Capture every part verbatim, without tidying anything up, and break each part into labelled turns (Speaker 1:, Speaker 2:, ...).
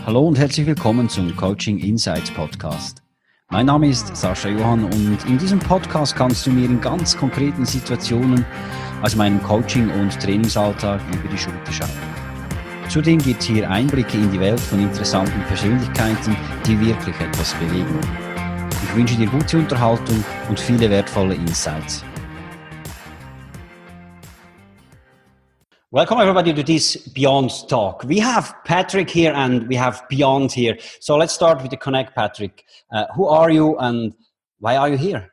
Speaker 1: Hallo und herzlich willkommen zum Coaching Insights Podcast. Mein Name ist Sascha Johann und in diesem Podcast kannst du mir in ganz konkreten Situationen aus meinem Coaching- und Trainingsalltag über die Schulter schauen. Zudem gibt es hier Einblicke in die Welt von interessanten Persönlichkeiten, die wirklich etwas bewegen. Ich wünsche dir gute Unterhaltung und viele wertvolle Insights. Welcome everybody to this Beyond Talk. We have Patrick here and we have Beyond here. So let's start with the connect, Patrick. Uh, who are you and why are you here?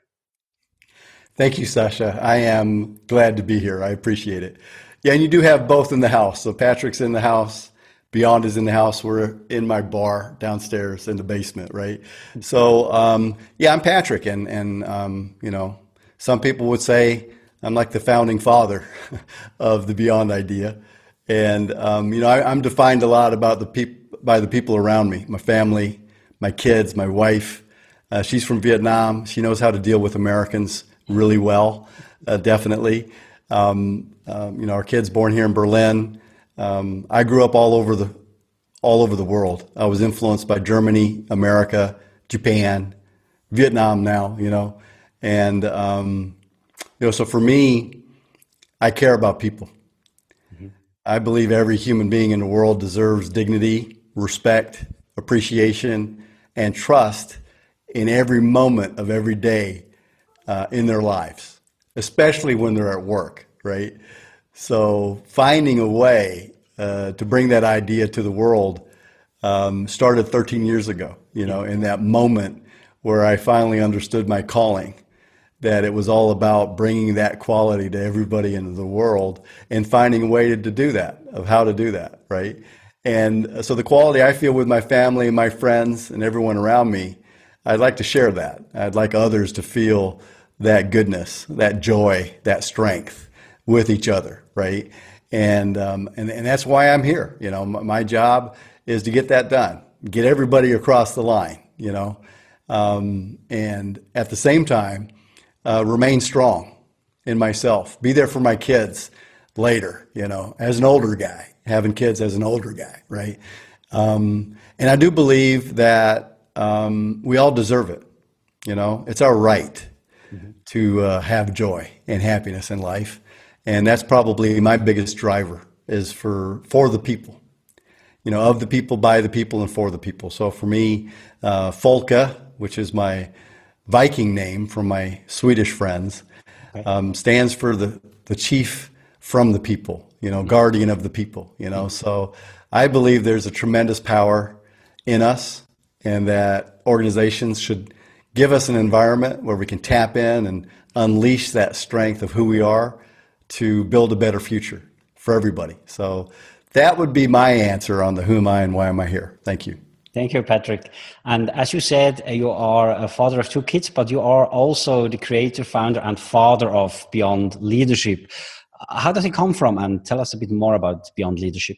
Speaker 2: Thank you, Sasha. I am glad to be here. I appreciate it. Yeah, and you do have both in the house. So Patrick's in the house, Beyond is in the house. We're in my bar downstairs in the basement, right? So um, yeah, I'm Patrick, and and um, you know, some people would say I'm like the founding father of the Beyond idea, and um, you know, I, I'm defined a lot about the peop- by the people around me, my family, my kids, my wife. Uh, she's from Vietnam. She knows how to deal with Americans really well, uh, definitely. Um, um, you know, our kids born here in Berlin. Um, I grew up all over the all over the world. I was influenced by Germany, America, Japan, Vietnam now. You know, and um, You know, so for me, I care about people. Mm-hmm. I believe every human being in the world deserves dignity, respect, appreciation, and trust in every moment of every day uh, in their lives, especially when they're at work, right? So finding a way uh, to bring that idea to the world um, started thirteen years ago, you know, in that moment where I finally understood my calling, that it was all about bringing that quality to everybody in the world and finding a way to do that, of how to do that, right? And so the quality I feel with my family and my friends and everyone around me, I'd like to share that. I'd like others to feel that goodness, that joy, that strength with each other, right? And um, and, and that's why I'm here. You know, my, my job is to get that done, get everybody across the line, you know, um, and at the same time, Uh, remain strong in myself, be there for my kids later, you know, as an older guy, having kids as an older guy, right? Um, and I do believe that um, we all deserve it, you know, it's our right mm-hmm. to uh, have joy and happiness in life. And that's probably my biggest driver, is for, for the people, you know, of the people, by the people, and for the people. So for me, uh, Folke, which is my Viking name from my Swedish friends, um, stands for the, the chief from the people, you know, guardian of the people, you know. So I believe there's a tremendous power in us, and that organizations should give us an environment where we can tap in and unleash that strength of who we are to build a better future for everybody. So that would be my answer on the who am I and why am I here. Thank you.
Speaker 1: Thank you, Patrick. And as you said, you are a father of two kids, but you are also the creator, founder, and father of Beyond Leadership. How does it come from? And tell us a bit more about Beyond Leadership.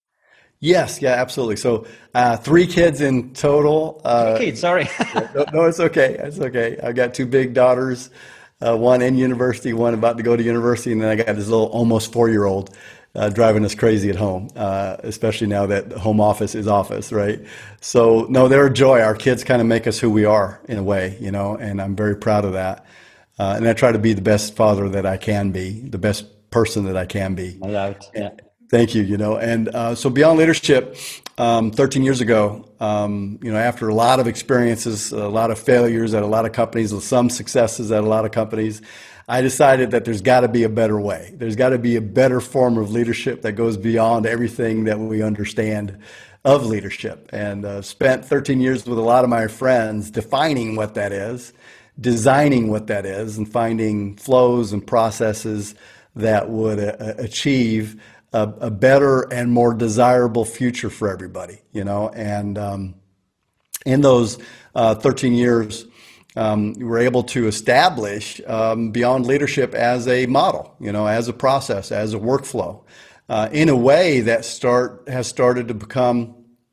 Speaker 2: Yes, yeah, absolutely. So uh, three kids in total. Uh,
Speaker 1: three kids, sorry.
Speaker 2: no, no, it's okay. It's okay. I've got two big daughters, uh, one in university, one about to go to university, and then I got this little almost four-year-old Uh, driving us crazy at home, uh, especially now that home office is office, right? So, no, they're a joy. Our kids kind of make us who we are in a way, you know, and I'm very proud of that. Uh, and I try to be the best father that I can be, the best person that I can be.
Speaker 1: No doubt, yeah.
Speaker 2: Thank you, you know. And uh, so Beyond Leadership, um, thirteen years ago, um, you know, after a lot of experiences, a lot of failures at a lot of companies, some successes at a lot of companies, I decided that there's got to be a better way. There's got to be a better form of leadership that goes beyond everything that we understand of leadership. And uh, spent thirteen years with a lot of my friends defining what that is, designing what that is, and finding flows and processes that would uh, achieve a, a better and more desirable future for everybody, you know. And um, in those uh, thirteen years, Um, we were able to establish um, Beyond Leadership as a model, you know, as a process, as a workflow, uh, in a way that start has started to become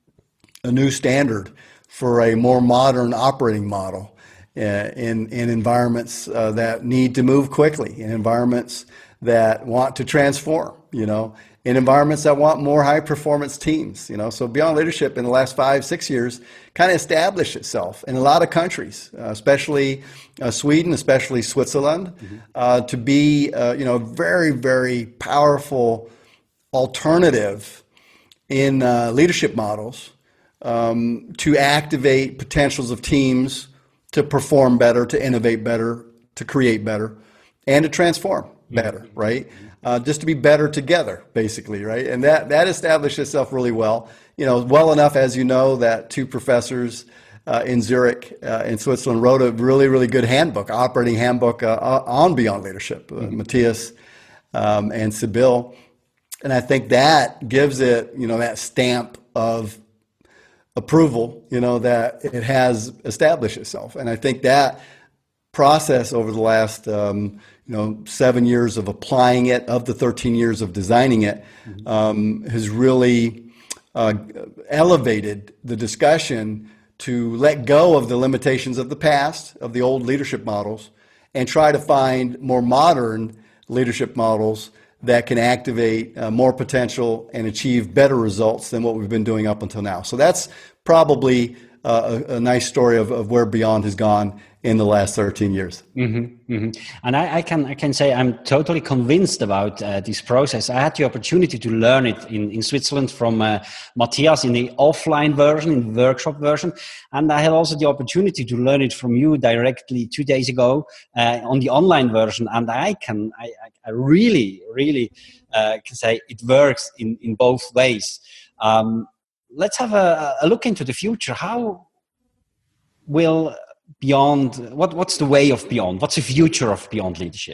Speaker 2: a new standard for a more modern operating model uh, in in environments uh, that need to move quickly, in environments that want to transform, you know, in environments that want more high performance teams. You know, so Beyond Leadership in the last five, six years kind of established itself in a lot of countries, uh, especially uh, Sweden, especially Switzerland, mm-hmm. uh, to be, uh, you know, very, very powerful alternative in uh, leadership models um, to activate potentials of teams to perform better, to innovate better, to create better, and to transform better, right? Uh, just to be better together, basically, right? And that that established itself really well. You know, well enough, as you know, that two professors uh, in Zurich, uh, in Switzerland, wrote a really, really good handbook, operating handbook uh, on Beyond Leadership, uh, mm-hmm. Matthias um, and Sibyl. And I think that gives it, you know, that stamp of approval, you know, that it has established itself. And I think that process over the last, um, you know, seven years of applying it, of the thirteen years of designing it, mm-hmm. um, has really uh, elevated the discussion to let go of the limitations of the past, of the old leadership models, and try to find more modern leadership models that can activate uh, more potential and achieve better results than what we've been doing up until now. So that's probably uh, a, a nice story of, of where Beyond has gone in the last thirteen years.
Speaker 1: Mm-hmm, mm-hmm. And I, I can I can say I'm totally convinced about uh, this process. I had the opportunity to learn it in, in Switzerland from uh, Matthias in the offline version, in the workshop version. And I had also the opportunity to learn it from you directly two days ago uh, on the online version. And I can, I, I really, really uh, can say it works in, in both ways. Um, let's have a, a look into the future. How will Beyond, what, what's the way of Beyond? What's the future of Beyond Leadership?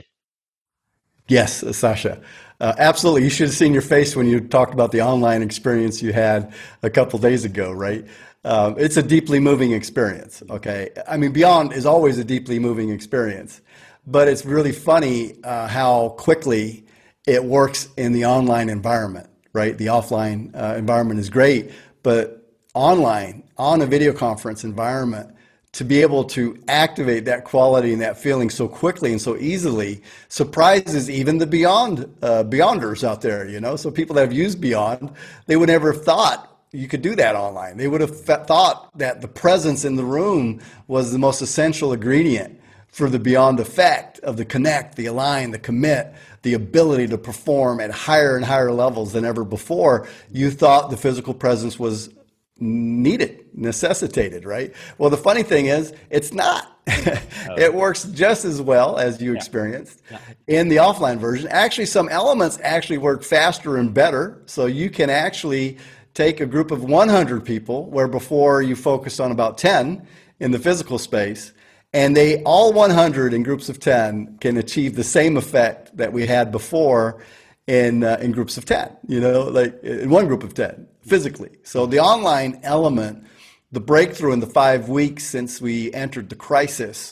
Speaker 2: Yes, uh, Sasha, uh, absolutely. You should have seen your face when you talked about the online experience you had a couple days ago, right? Um, it's a deeply moving experience, okay? I mean, Beyond is always a deeply moving experience, but it's really funny uh, how quickly it works in the online environment, right? The offline uh, environment is great, but online, on a video conference environment, to be able to activate that quality and that feeling so quickly and so easily surprises even the Beyond uh, Beyonders out there, you know? So people that have used Beyond, they would never have thought you could do that online. They would have thought that the presence in the room was the most essential ingredient for the Beyond effect of the connect, the align, the commit, the ability to perform at higher and higher levels than ever before. You thought the physical presence was needed, necessitated, right? Well, the funny thing is, it's not. It works just as well as you yeah. experienced yeah. in the offline version. Actually, some elements actually work faster and better. So you can actually take a group of one hundred people, where before you focused on about ten in the physical space, and they all one hundred in groups of ten can achieve the same effect that we had before in uh, in groups of ten, you know, like in one group of ten physically. So the online element, the breakthrough in the five weeks since we entered the crisis,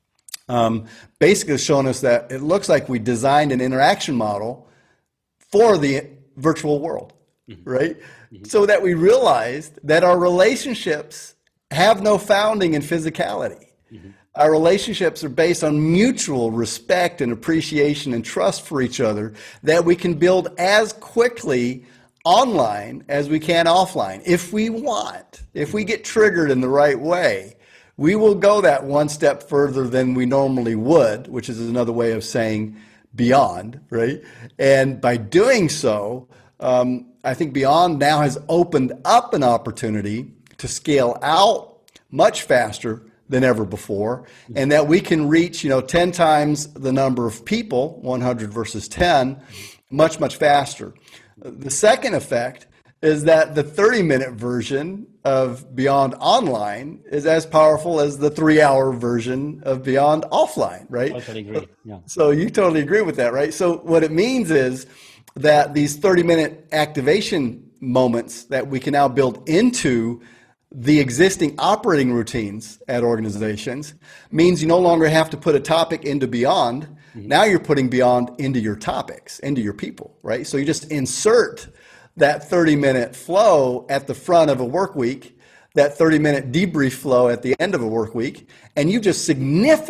Speaker 2: um, basically has shown us that it looks like we designed an interaction model for the virtual world, mm-hmm. right? Mm-hmm. So that we realized that our relationships have no founding in physicality. Mm-hmm. Our relationships are based on mutual respect and appreciation and trust for each other that we can build as quickly online as we can offline. If we want, if we get triggered in the right way, we will go that one step further than we normally would, which is another way of saying beyond, right? And by doing so, um, I think Beyond now has opened up an opportunity to scale out much faster than ever before, and that we can reach, you know, ten times the number of people, one hundred versus ten, much, much faster. The second effect is that the thirty minute version of Beyond Online is as powerful as the three hour version of Beyond Offline, right?
Speaker 1: I totally agree. Yeah.
Speaker 2: So you totally agree with that, right? So what it means is that these thirty minute activation moments that we can now build into the existing operating routines at organizations means you no longer have to put a topic into Beyond. Mm-hmm. Now you're putting Beyond into your topics, into your people, right? So you just insert that thirty minute flow at the front of a work week, that thirty minute debrief flow at the end of a work week, and you just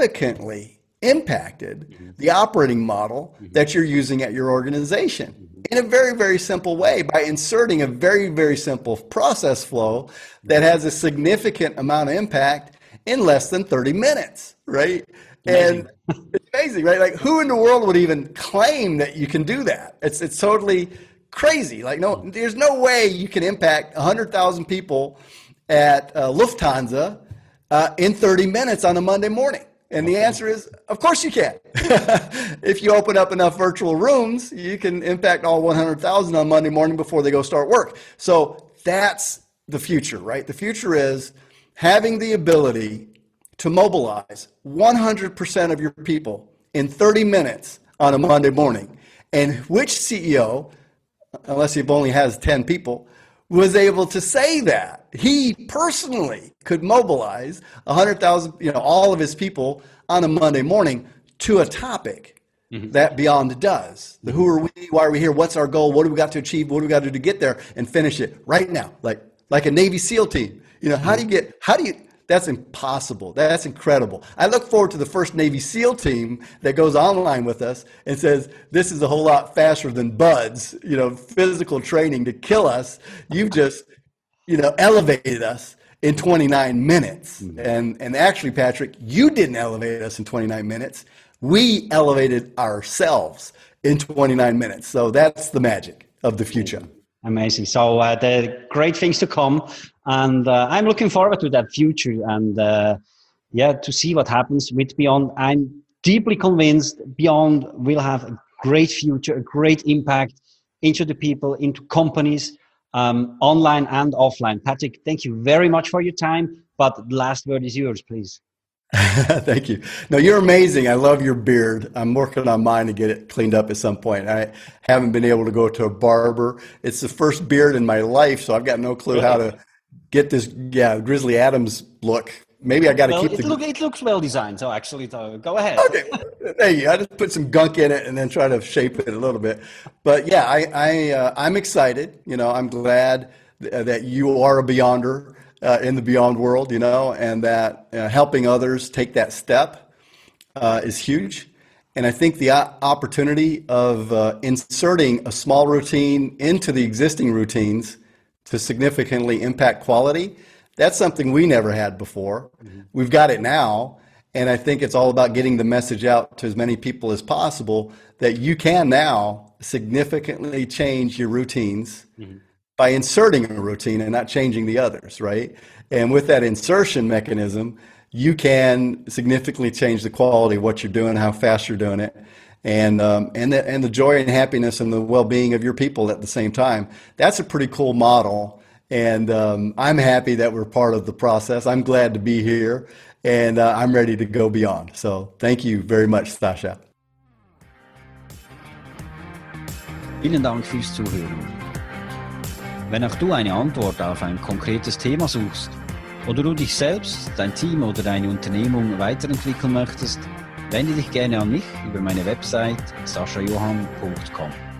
Speaker 2: significantly impacted mm-hmm. the operating model mm-hmm. that you're using at your organization mm-hmm. in a very, very simple way by inserting a very, very simple process flow that has a significant amount of impact in less than thirty minutes, right? Amazing. And it's amazing, right? Like, who in the world would even claim that you can do that? It's it's totally crazy. Like, no, there's no way you can impact one hundred thousand people at uh, Lufthansa uh, in thirty minutes on a Monday morning. And the answer is, of course you can. If you open up enough virtual rooms, you can impact all one hundred thousand on Monday morning before they go start work. So that's the future, right? The future is having the ability to mobilize one hundred percent of your people in thirty minutes on a Monday morning. And which C E O, unless he only has ten people, was able to say that he personally could mobilize one hundred thousand, you know, all of his people on a Monday morning to a topic mm-hmm. that Beyond does. The who are we, why are we here, what's our goal, what do we got to achieve, what do we got to do to get there, and finish it right now, like like a Navy SEAL team. You know, how do you get, how do you, that's impossible. That's incredible. I look forward to the first Navy SEAL team that goes online with us and says, this is a whole lot faster than BUD/S, you know, physical training to kill us. You've just, you know, elevated us in twenty-nine minutes. Mm-hmm. And, and actually, Patrick, you didn't elevate us in twenty-nine minutes. We elevated ourselves in twenty-nine minutes. So that's the magic of the future.
Speaker 1: Amazing. So uh, the great things to come. And uh, I'm looking forward to that future and uh, yeah, to see what happens with Beyond. I'm deeply convinced Beyond will have a great future, a great impact into the people, into companies, um, online and offline. Patrick, thank you very much for your time. But the last word is yours, please.
Speaker 2: Thank you. No, you're amazing. I love your beard. I'm working on mine to get it cleaned up at some point. I haven't been able to go to a barber. It's the first beard in my life, so I've got no clue how to get this, yeah, Grizzly Adams look. Maybe I got to
Speaker 1: well,
Speaker 2: keep
Speaker 1: it
Speaker 2: the...
Speaker 1: Look, it looks well designed, so actually, uh, go ahead.
Speaker 2: Okay, thank you. I just put some gunk in it and then try to shape it a little bit. But yeah, I, I, uh, I'm excited. You know, I'm glad th- that you are a Beyonder. Uh, in the Beyond world, you know, and that uh, helping others take that step uh, is huge. And I think the o- opportunity of uh, inserting a small routine into the existing routines to significantly impact quality, that's something we never had before. Mm-hmm. We've got it now. And I think it's all about getting the message out to as many people as possible that you can now significantly change your routines mm-hmm. by inserting a routine and not changing the others, right? And with that insertion mechanism, you can significantly change the quality of what you're doing, how fast you're doing it, and um, and the, and the joy and happiness and the well-being of your people at the same time. That's a pretty cool model, and um, I'm happy that we're part of the process. I'm glad to be here, and uh, I'm ready to go beyond. So thank you very much, Sascha.
Speaker 1: Vielen Dank fürs Zuhören. Wenn auch du eine Antwort auf ein konkretes Thema suchst oder du dich selbst, dein Team oder deine Unternehmung weiterentwickeln möchtest, wende dich gerne an mich über meine Website sascha johann punkt com.